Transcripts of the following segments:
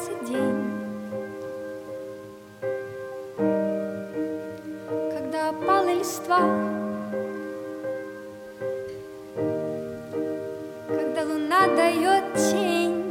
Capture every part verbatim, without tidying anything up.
день, когда опала листва, когда луна дает тень,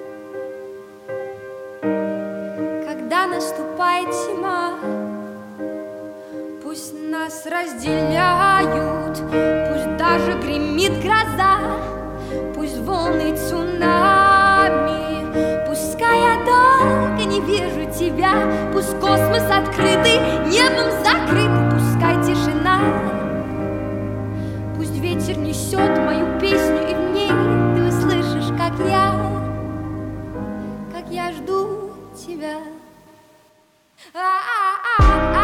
когда наступает зима. Пусть нас разделяют, пусть даже гремит гроза, пусть волны цунами, пускай я долго не вижу тебя, пусть космос открытый, небом закрытый, пускай тишина, пусть ветер несет мою песню, и в ней ты услышишь, как я, как я жду тебя. А-а-а-а.